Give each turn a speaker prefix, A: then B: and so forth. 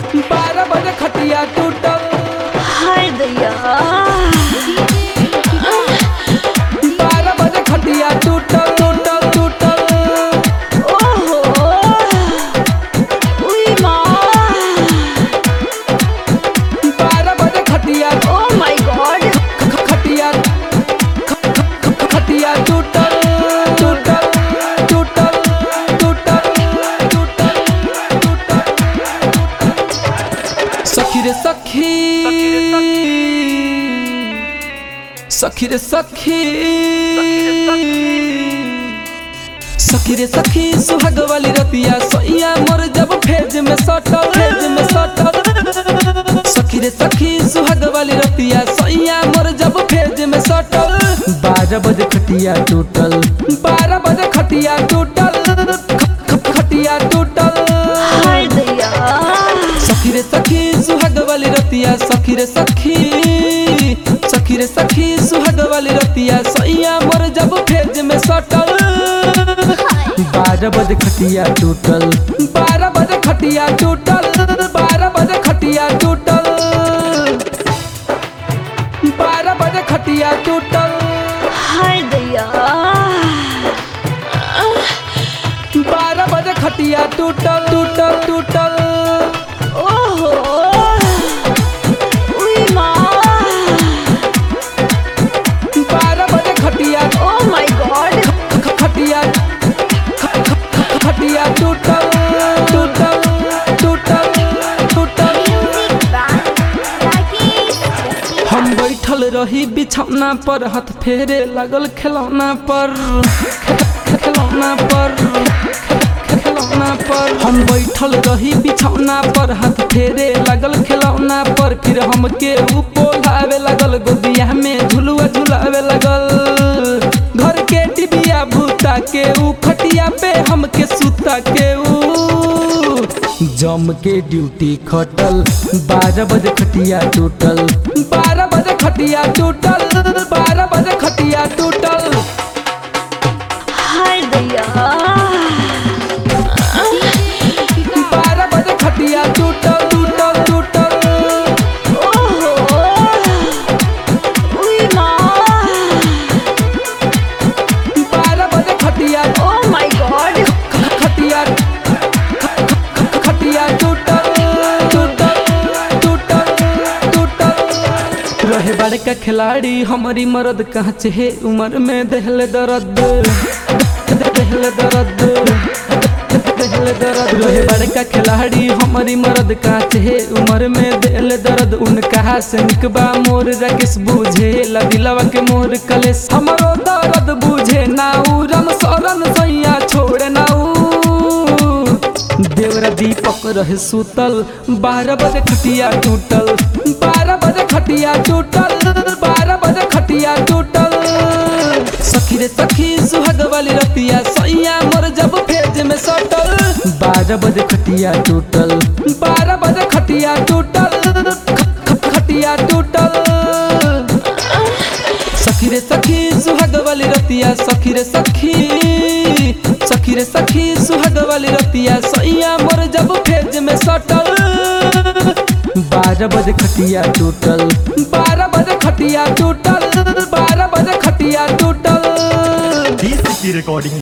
A: 12 बजे खटिया टूटल।
B: हाय दैया
A: 12 बजे खटिया टूटल टूटल टूटल।
B: ओहो उई माँ
A: 12 बजे खटिया
B: ओह माय गॉड
A: खटिया खटिया टूटल टूटल टूटल टूटल टूटल टूटल। सखी रे सखी सखी रे सखी सखी रे सखी सुहाग वाली रतिया सैया मोर जब फेज में सटल फेज में सटल। सखी रे सखी सुहाग वाली रतिया सैया मोर जब फेज में सटल। 12 बजे खटिया टूटल 12 बजे खटिया टूटल खटिया टूटल।
B: हाय दैया
A: सखी रे सखी सुहाग वाली रतिया सखी रे सखी सखी रे सखी सुहाग वाली रतिया सैया मोर जब फेज में सटल। 12 बजे खटिया टूटल 12 बजे खटिया टूटल 12 बजे खटिया टूटल 12 बजे खटिया टूटल।
B: हाय दैया
A: 12 बजे खटिया टूटल टूटल टूटल।
B: ओहो उई माँ
A: 12 बजे खटिया
B: ओह माय गॉड
A: खटिया खटिया टूटल टूटल टूटल टूटल। हम बैठल रही बिछौना पर हाथ फेरे लगल खिलौना पर खिलौना पर खिलौना पर। हम बैठल रही बिछौना पर हाथ फेरे लगल खिलौना पर। फिर हमके ऊ पोलावे लगल गोदिया में झुलुआ झुलावे लगल। घर के डिबिया भूता के ऊ खटिया पे हमके सुता के ऊ जम के ड्यूटी खटल। 12 बजे खटिया टूटल 12 बजे खटिया टूटल 12 बजे खटिया टूटल।
B: हाय दैया
A: 12 बजे खटिया टूटल टूटल टूटल।
B: ओहो उई माँ
A: 12 बजे खटिया
B: ओह माय गॉड
A: खटिया खटिया टूटल टूटल टूटल टूटल। रहे बड़का खिलाड़ी हमारी मर्द कांच है उम्र में दहले दर्द दहले दर्द दहले दर्द। रहे बड़का खिलाड़ी हमारी मर्द कांच है उम्र में दहले दर्द। उनका से निकबा मोर रकेश बूझे लदिलवा के मोर कलेश हमरो दर्द बूझे नाऊ रम सरन सैया छोड़ नाऊ। देवरा दीपक रहे सुतल 12 बजे खटिया टूटल 12 बजे खटिया टूटल 12 बजे खटिया टूटल। सखी रे सखी सुहाग वाली रतिया सैया मोर जब फेज में सटल। 12 बजे खटिया टूटल 12 बजे खटिया टूटल खटिया टूटल। सखी रे सखी सुहाग वाली रतिया सखी रे सखी सखी रे सखी सुहाग वाली रतिया सैया मोर जब फेज में सटल। 12 बजे खटिया टूटल 12 बजे खटिया टूटल 12 बजे खटिया टूटल।
C: रिकॉर्डिंग